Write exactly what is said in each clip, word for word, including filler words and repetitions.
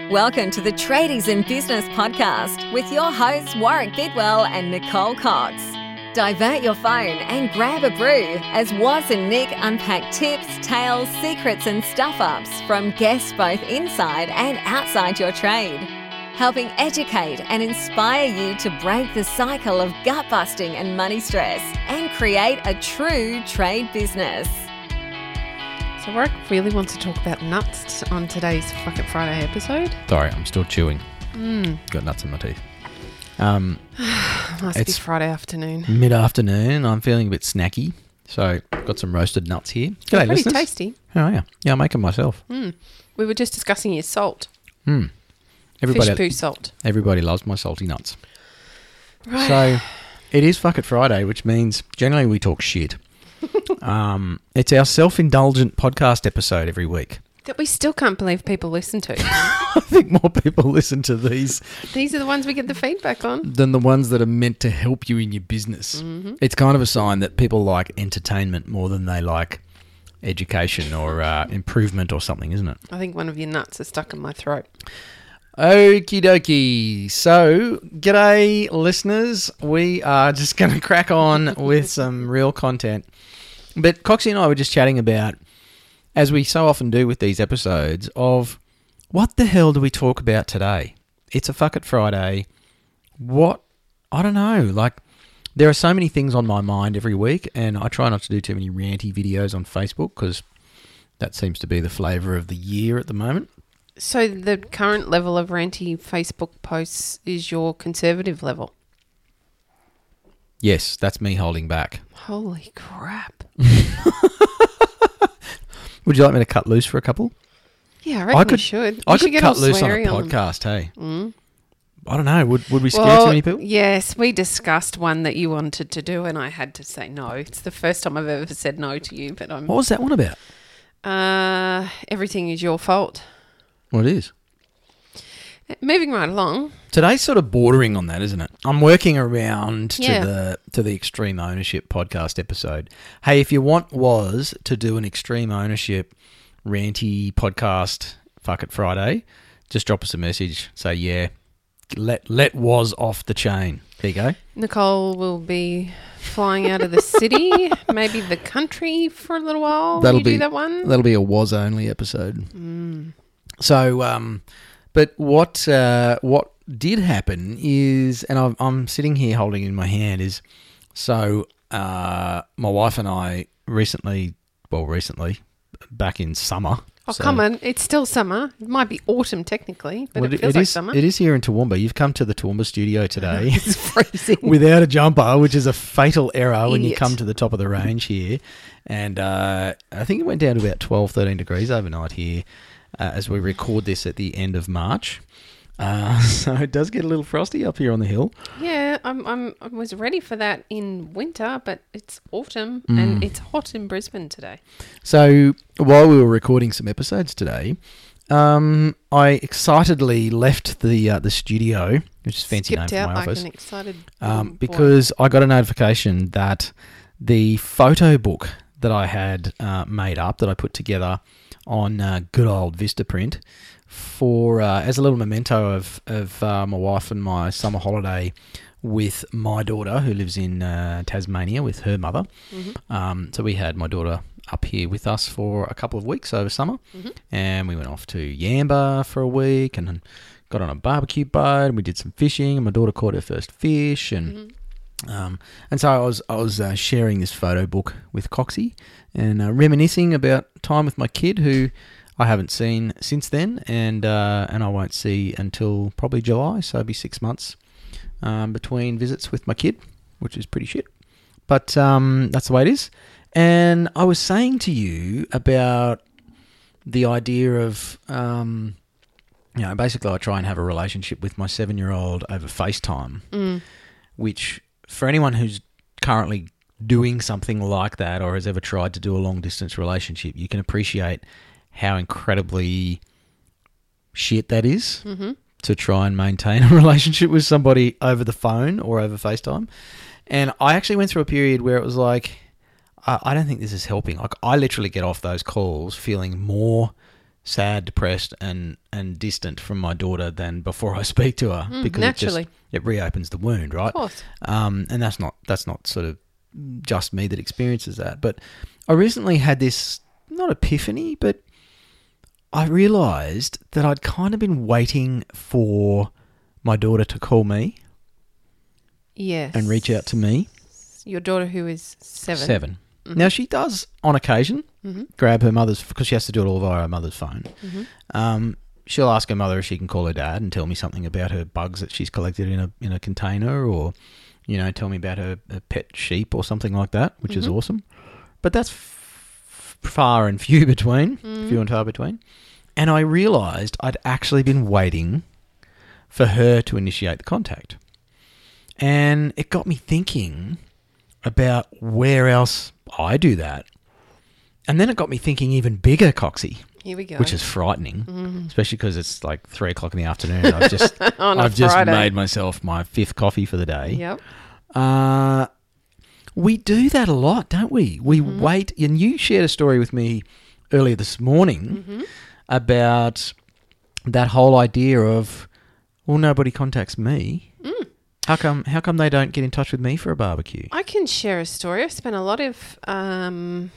Welcome to the Tradies in Business podcast with your hosts Warwick Bidwell and Nicole Cox. Divert your phone and grab a brew as Waz and Nick unpack tips, tales, secrets and stuff-ups from guests both inside and outside your trade, helping educate and inspire you to break the cycle of gut-busting and money stress and create a true trade business. So Warwick really wants to talk about nuts on today's Fuck It Friday episode. Sorry, I'm still chewing. Mm. Got nuts in my teeth. Um, Must be Friday afternoon. Mid-afternoon. I'm feeling a bit snacky. So, got some roasted nuts here. G'day, Pretty listeners. tasty. How are you? Yeah, I make them myself. Mm. We were just discussing your salt. Mm. Everybody, Fish poo salt. Everybody loves my salty nuts. Right. So, it is Fuck It Friday, which means generally we talk shit. um, it's our self-indulgent podcast episode every week. That we still can't believe people listen to. I think more people listen to these These are the ones we get the feedback on. than the ones that are meant to help you in your business. Mm-hmm. It's kind of a sign that people like entertainment more than they like education or uh, improvement or something, isn't it? I think one of your nuts is stuck in my throat. Okie dokie. So, g'day, listeners. We are just going to crack on with some real content. But Coxie and I were just chatting about, as we so often do with these episodes, of what the hell do we talk about today? It's a Fuck It Friday. What? I don't know. Like, there are so many things on my mind every week, and I try not to do too many ranty videos on Facebook because that seems to be the flavour of the year at the moment. So the current level of ranty Facebook posts is your conservative level? Yes, that's me holding back. Holy crap. Would you like me to cut loose for a couple? Yeah, I reckon I could, you should. I You could should get cut all loose on a sweary podcast, hey. Mm. I don't know. Would would we scare Well, too many people? yes, we discussed one that you wanted to do and I had to say no. It's the first time I've ever said no to you, but I'm... What was that one about? Uh, everything is your fault. Well, it is. Moving right along. Today's sort of bordering on that, isn't it? I'm working around Yeah. to the to the Extreme Ownership podcast episode. Hey, if you want was to do an Extreme Ownership ranty podcast, Fuck It Friday, just drop us a message. Say, yeah, let let was off the chain. There you go. Nicole will be flying out of the city, maybe the country for a little while. That'll you be do that one? That'll be a was only episode. Mm. So, um, but what uh, what did happen is, and I'm, I'm sitting here holding it in my hand, is so uh, my wife and I recently, well, recently, back in summer. Oh, so, come on. It's still summer. It might be autumn technically, but well, it feels it like is, summer. It is here in Toowoomba. You've come to the Toowoomba studio today It's freezing. without a jumper, which is a fatal error when you Idiot. come to the top of the range here. And uh, I think it went down to about twelve, thirteen degrees overnight here uh, as we record this at the end of March. Uh, so it does get a little frosty up here on the hill. Yeah, I'm, I'm, I was ready for that in winter, but it's autumn Mm. and it's hot in Brisbane today. So while we were recording some episodes today, um, I excitedly left the uh, the studio, which is a fancy Skipped name for out my like office, an excited um, boy. because I got a notification that the photo book that I had uh, made up, that I put together on uh, good old Vistaprint, for uh, as a little memento of of uh, my wife and my summer holiday with my daughter, who lives in uh, Tasmania with her mother. Mm-hmm. Um, so we had my daughter up here with us for a couple of weeks over summer, Mm-hmm. and we went off to Yamba for a week and got on a barbecue boat, and we did some fishing, and my daughter caught her first fish, and Mm-hmm. um, and so I was I was uh, sharing this photo book with Coxie and uh, reminiscing about time with my kid, who I haven't seen since then, and uh, and I won't see until probably July, so it'll be six months um, between visits with my kid, which is pretty shit. But um, that's the way it is. And I was saying to you about the idea of, um, you know, basically I try and have a relationship with my seven-year-old over FaceTime, Mm. which for anyone who's currently doing something like that or has ever tried to do a long-distance relationship, you can appreciate how incredibly shit that is Mm-hmm. to try and maintain a relationship with somebody over the phone or over FaceTime. And I actually went through a period where it was like, I, I don't think this is helping. Like, I literally get off those calls feeling more sad, depressed, and, and distant from my daughter than before I speak to her Mm, because naturally. it just it reopens the wound, right? Of course. Um, and that's not that's not sort of just me that experiences that. But I recently had this not epiphany, but I realised that I'd kind of been waiting for my daughter to call me Yes. and reach out to me. Your daughter, who is seven. Seven. Now, she does, on occasion, Mm-hmm. grab her mother's, because she has to do it all via her mother's phone. Mm-hmm. Um, she'll ask her mother if she can call her dad and tell me something about her bugs that she's collected in a in a container, or, you know, tell me about her, her pet sheep or something like that, which is Mhm. awesome. But that's f- far and few between, Mm. few and far between. And I realised I'd actually been waiting for her to initiate the contact. And it got me thinking about where else I do that. And then it got me thinking even bigger, Coxie, Here we go. which is frightening, Mhm. especially because it's like three o'clock in the afternoon. And I've just On a I've just Friday. made myself my fifth coffee for the day. Yep. Uh, we do that a lot, don't we? We Mhm. wait. And you shared a story with me earlier this morning Mhm. about that whole idea of, well, nobody contacts me. Mm. How come? How come they don't get in touch with me for a barbecue? I can share a story. I've spent a lot of um,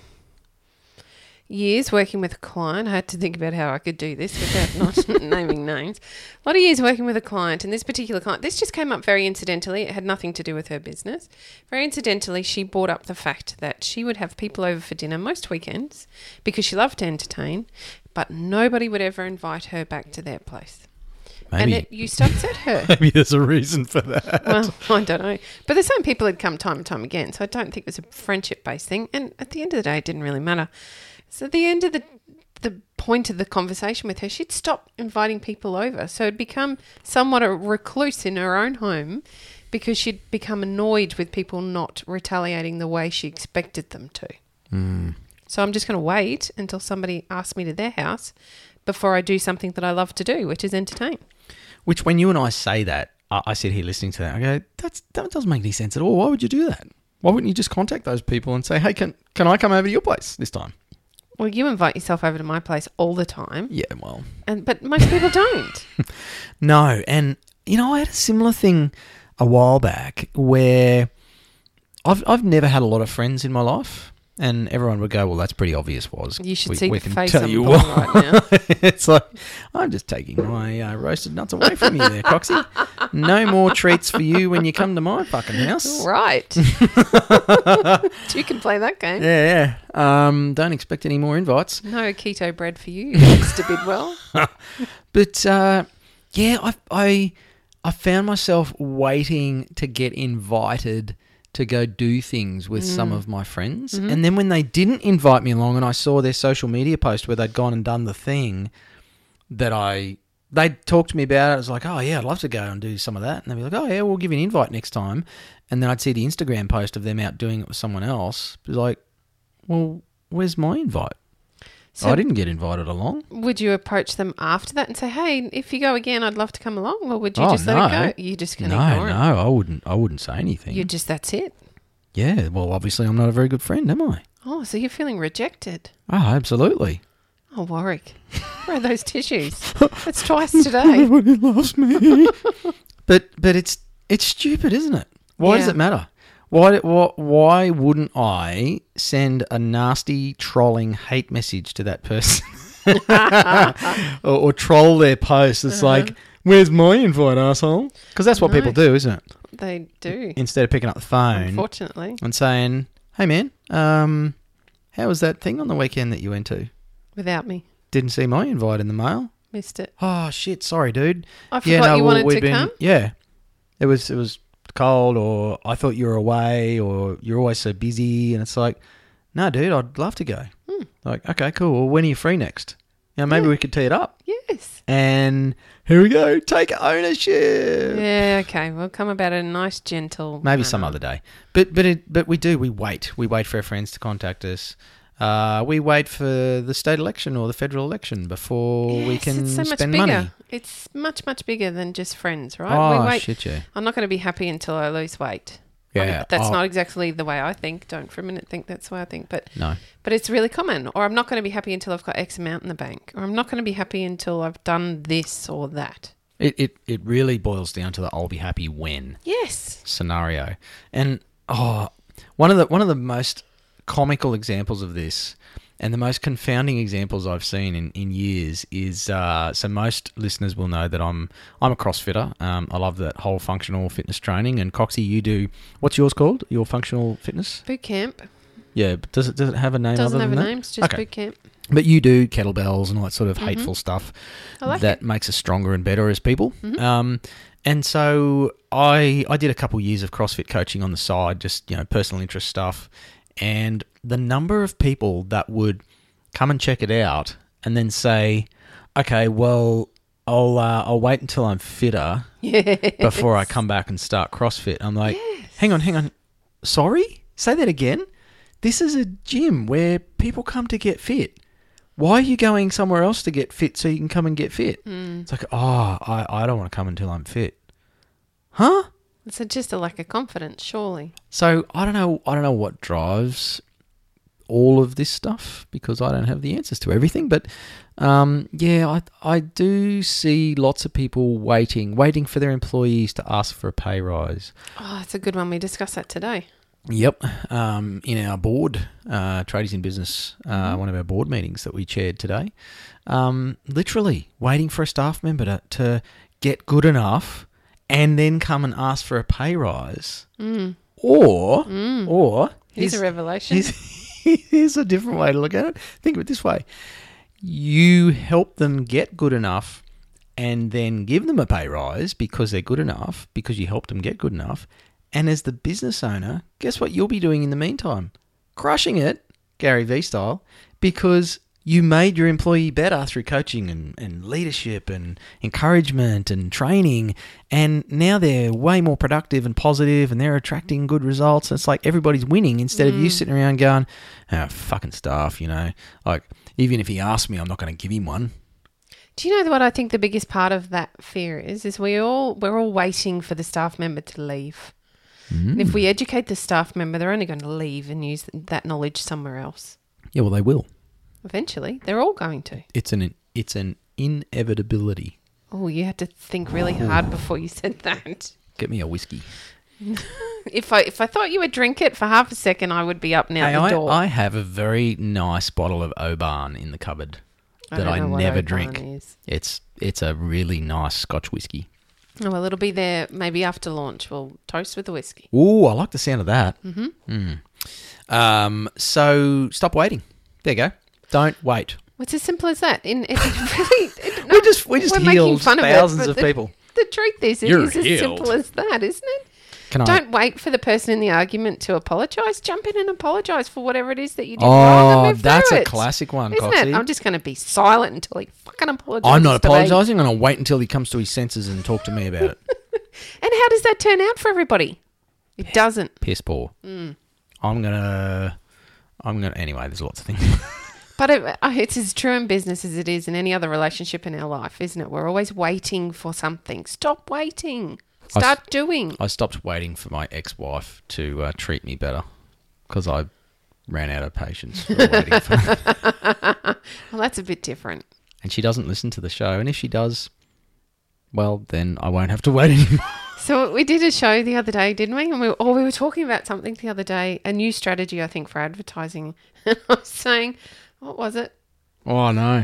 years working with a client. I had to think about how I could do this without not naming names. A lot of years working with a client, and this particular client, this just came up very incidentally. It had nothing to do with her business. Very incidentally, she brought up the fact that she would have people over for dinner most weekends because she loved to entertain, but nobody would ever invite her back to their place. Maybe, And it used to upset her. maybe there's a reason for that. Well, I don't know. But the same people had come time and time again, so I don't think it was a friendship-based thing. And at the end of the day, it didn't really matter. So at the end of the the point of the conversation with her, she'd stop inviting people over. So it'd become somewhat a recluse in her own home because she'd become annoyed with people not retaliating the way she expected them to. Mm. So I'm just going to wait until somebody asks me to their house before I do something that I love to do, which is entertain. Which, when you and I say that, I, I sit here listening to that. I go, That's, that doesn't make any sense at all. Why would you do that? Why wouldn't you just contact those people and say, hey, can can I come over to your place this time? Well, you invite yourself over to my place all the time. Yeah, well. And but most people don't. No, and, you know, I had a similar thing a while back where I've I've never had a lot of friends in my life. And everyone would go, well, that's pretty obvious, was. You should we, see we the can face tell I'm you pulling what. right now. It's like, I'm just taking my uh, roasted nuts away from you there, Coxie. No more treats for you when you come to my fucking house. Right. You can play that game. Yeah, yeah. Um, don't expect any more invites. No keto bread for you, Mister Bidwell. But, uh, yeah, I, I, I found myself waiting to get invited to go do things with Mm. some of my friends. Mm-hmm. And then when they didn't invite me along and I saw their social media post where they'd gone and done the thing that I... They'd talk to me about it. I was like, oh, yeah, I'd love to go and do some of that. And they'd be like, oh, yeah, we'll give you an invite next time. And then I'd see the Instagram post of them out doing it with someone else. It was like, well, where's my invite? So I didn't get invited along. would you approach them after that and say, hey, if you go again, I'd love to come along? Or would you Oh, just let no. it go? You just can No, ignore it. no, I wouldn't. I wouldn't say anything. You just, that's it. Yeah, well, obviously I'm not a very good friend, am I? Oh, so you're feeling rejected. Oh, absolutely. Oh, Warwick. Where are those tissues? That's twice today. Everybody loves me. but but it's it's stupid, isn't it? Why does Yeah. it matter? Why, why why wouldn't I send a nasty trolling hate message to that person or, or troll their post? It's Uh-huh. like, where's my invite, asshole? Because that's what No. people do, isn't it? They do, Instead of picking up the phone unfortunately. and saying, hey man, um, how was that thing on the weekend that you went to? Without me. Didn't see my invite in the mail. Missed it. Oh shit, sorry, dude. I forgot you well, wanted we'd to been- come. Yeah, it was it was cold, or I thought you were away, or you're always so busy, and it's like, no, dude, I'd love to go. Hmm. Like, okay, cool. Well, when are you free next? You know, maybe Yeah. we could tee it up. Yes. And here we go, take ownership. Yeah, okay. We'll come about a nice, gentle... Maybe some manner. other day. But but it, but we do. We wait. We wait for our friends to contact us. Uh, we wait for the state election or the federal election before we Yes, can it's so much spend bigger. money. It's much, much bigger than just friends, right? Oh we wait. shit, yeah. I'm not going to be happy until I lose weight. Yeah. I mean, that's Oh, not exactly the way I think. Don't for a minute think that's the way I think. But No. but it's really common. Or I'm not going to be happy until I've got X amount in the bank. Or I'm not going to be happy until I've done this or that. It, it, it really boils down to the I'll be happy when Yes. scenario. And oh, one of the one of the most comical examples of this and the most confounding examples I've seen in, in years is uh, so most listeners will know that I'm I'm a CrossFitter. Um, I love that whole functional fitness training. And Coxie, you do what's yours called? Your functional fitness? Boot camp. Yeah, but does it does it have a name? Doesn't other have a than that? name. It's just Okay. boot camp. But you do kettlebells and all that sort of hateful stuff I like that it. makes us stronger and better as people. Um, and so I I did a couple years of CrossFit coaching on the side, just you know personal interest stuff. And the number of people that would come and check it out and then say, "Okay, well, I'll uh, I'll wait until I'm fitter Yeah. before I come back and start CrossFit." I'm like, "Hang on, hang on. Sorry? Say that again? This is a gym where people come to get fit. Why are you going somewhere else to get fit so you can come and get fit?" Mm. It's like, "Oh, I, I don't want to come until I'm fit." Huh? It's a, just a lack of confidence, surely. So I don't know. I don't know what drives all of this stuff because I don't have the answers to everything. But um, yeah, I I do see lots of people waiting, waiting for their employees to ask for a pay rise. Oh, it's a good one. We discussed that today. Yep. Um, in our board, uh, Tradies in Business, uh, one of our board meetings that we chaired today, um, literally waiting for a staff member to, to get good enough and then come and ask for a pay rise. Mm. Or, Mm. or Here's here's, a revelation. here's, here's a different way to look at it. Think of it this way. You help them get good enough and then give them a pay rise because they're good enough, because you helped them get good enough. And as the business owner, guess what you'll be doing in the meantime? Crushing it, Gary Vee style, because you made your employee better through coaching and, and leadership and encouragement and training. And now they're way more productive and positive and they're attracting good results. It's like everybody's winning instead of you sitting around going, "Oh, fucking staff, you know. Like, even if he asks me, I'm not going to give him one." Do you know what I think the biggest part of that fear is? Is we all we're all waiting for the staff member to leave. And if we educate the staff member, they're only going to leave and use that knowledge somewhere else. Yeah, well, they will. Eventually, they're all going to. It's an it's an inevitability. Oh, you had to think really hard before you said that. Get me a whiskey. If I if I thought you would drink it for half a second, I would be up now Hey, the I, door. I have a very nice bottle of Oban in the cupboard that don't I, know what never Oban drink. is. It's it's a really nice Scotch whiskey. Oh, well, it'll be there maybe after launch. We'll toast with the whiskey. Ooh, I like the sound of that. Mm-hmm. Mm. Um, so stop waiting. There you go. Don't wait. It's as simple as that. In it, it really, it, no, we just we just we're making healed fun of it, thousands but of the- people. The truth is, it You're is as healed. simple as that, isn't it? Can I? Don't wait for the person in the argument to apologise. Jump in and apologise for whatever it is that you did wrong and Oh, move that's through a it. classic one, Isn't Coxie. it? I'm just going to be silent until he fucking apologises. I'm not to me. apologising. I'm going to wait until he comes to his senses and talk to me about it. And how does that turn out for everybody? It doesn't. Piss poor. Mm. I'm gonna. I'm gonna. Anyway, there's lots of things. But it, uh, it's as true in business as it is in any other relationship in our life, isn't it? We're always waiting for something. Stop waiting. I s- Start doing. I stopped waiting for my ex-wife to uh, treat me better because I ran out of patience for waiting for her. Well, that's a bit different. And she doesn't listen to the show. And if she does, well, then I won't have to wait anymore. So we did a show the other day, didn't we? And we, or we were talking about something the other day, a new strategy, I think, for advertising. And I was saying, what was it? Oh, no.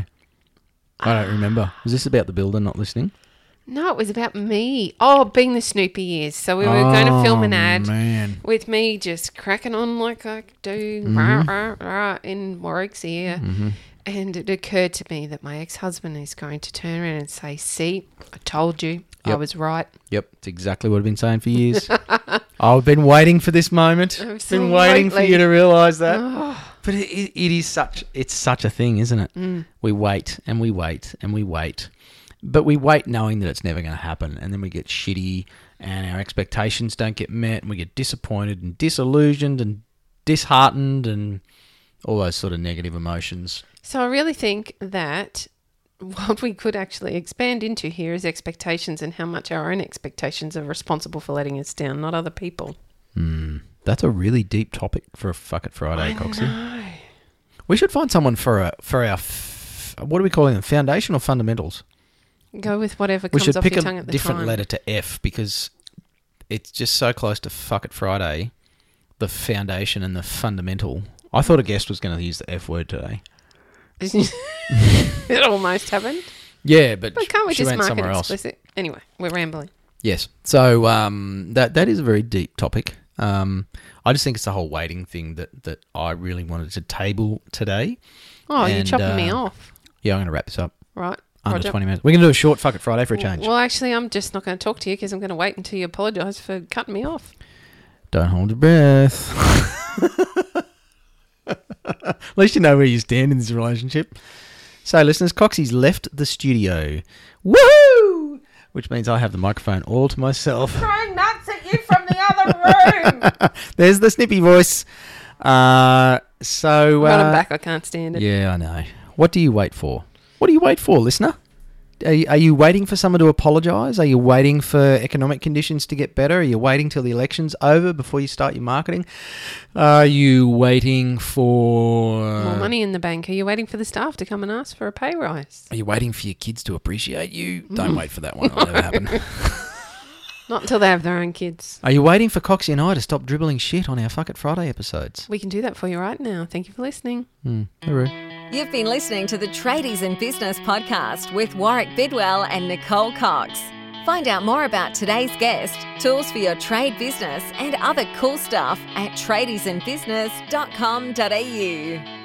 I don't remember. Was this about the builder not listening? No, it was about me. Oh, being the Snoopy years. So we were going to film an ad Oh, man. with me just cracking on like I do Mm-hmm. rah, rah, rah, in Warwick's ear. And it occurred to me that my ex-husband is going to turn around and say, see, I told you. I Yep. was right. Yep, it's exactly what I've been saying for years. I've been waiting for this moment. Been waiting for Absolutely. you to realise that. Oh, But it, it, it is such it's such a thing, isn't it? Mm. We wait and we wait and we wait. But we wait knowing that it's never going to happen, and then we get shitty and our expectations don't get met and we get disappointed and disillusioned and disheartened and all those sort of negative emotions. So I really think that what we could actually expand into here is expectations and how much our own expectations are responsible for letting us down, not other people. Hmm. That's a really deep topic for a Fuck It Friday, Coxie. No. We should find someone for a, for our, f- what are we calling them, foundation or fundamentals? Go with whatever We comes should off pick your a tongue at the different time. letter to F because it's just so close to Fuck It Friday, the foundation and the fundamental. I thought a guest was going to use the F word today. It almost happened. Yeah, but, But can't we she just went mark it somewhere else. explicit? Anyway, we're rambling. Yes. So um, that that is a very deep topic. Um, I just think it's the whole waiting thing that, that I really wanted to table today. Oh, you're And, chopping me uh, off. Yeah, I'm going to wrap this up. Right. Under Roger. twenty minutes. We're going to do a short Fuck It Friday for a change. Well, actually, I'm just not going to talk to you because I'm going to wait until you apologise for cutting me off. Don't hold your breath. At least you know where you stand in this relationship. So, listeners, Coxie's left the studio. Woohoo! Which means I have the microphone all to myself. Throwing nuts at you from the other room. There's the snippy voice. Uh, so, Run uh, them back. I can't stand it. yeah, I know. What do you wait for? What do you wait for, listener? Are you, are you waiting for someone to apologise? Are you waiting for economic conditions to get better? Are you waiting till the election's over before you start your marketing? Are you waiting for... More money in the bank. Are you waiting for the staff to come and ask for a pay rise? Are you waiting for your kids to appreciate you? Don't wait for that one. It'll never happen. Not until they have their own kids. Are you waiting for Coxie and I to stop dribbling shit on our Fuck It Friday episodes? We can do that for you right now. Thank you for listening. Hmm. Hooroo. You've been listening to the Tradies in Business podcast with Warwick Bidwell and Nicole Cox. Find out more about today's guest, tools for your trade business, and other cool stuff at tradies in business dot com dot a u.